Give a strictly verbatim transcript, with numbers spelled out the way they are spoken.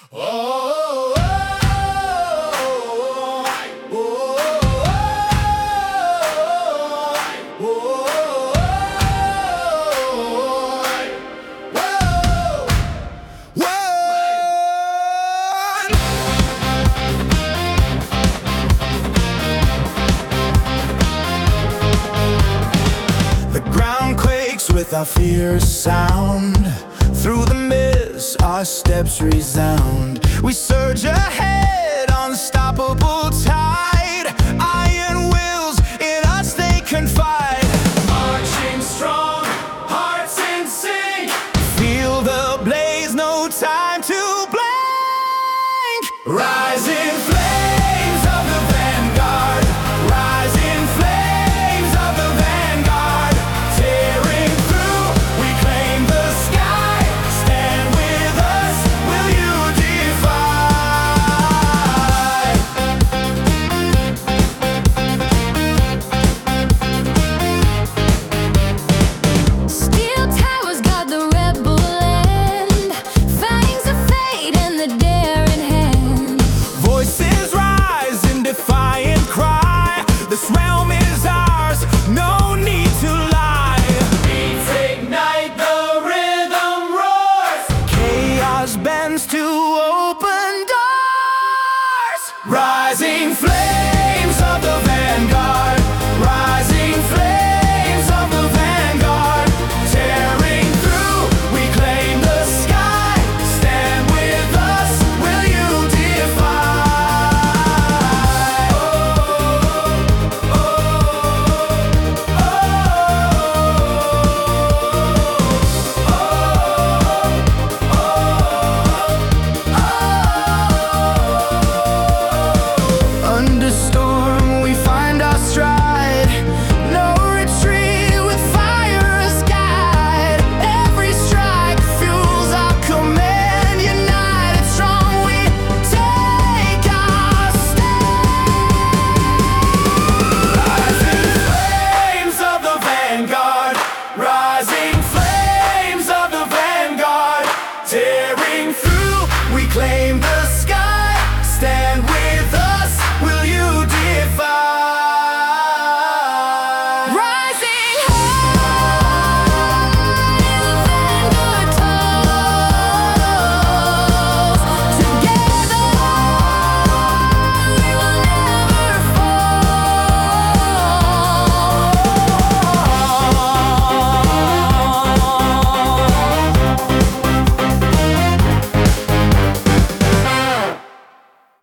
Oh, oh, oh, oh, oh, the ground quakes with our fierce sound. Through the mist, our steps resound. We surge ahead, unstoppable tide. Iron wills, in us they confide. Marching strong, hearts in sync. Feel the blaze, no time to blink. Rising flames of the vanguard. Rising flames of the vanguard. Tearing through, we claim the sky. Stand with us, will you defy? Steel towers guard the rebel land. Fangs of fate and the dare in hand. Voices rise in defiant cry. This realm is ours, no need to lie. Beats ignite, the rhythm roars. Chaos bends to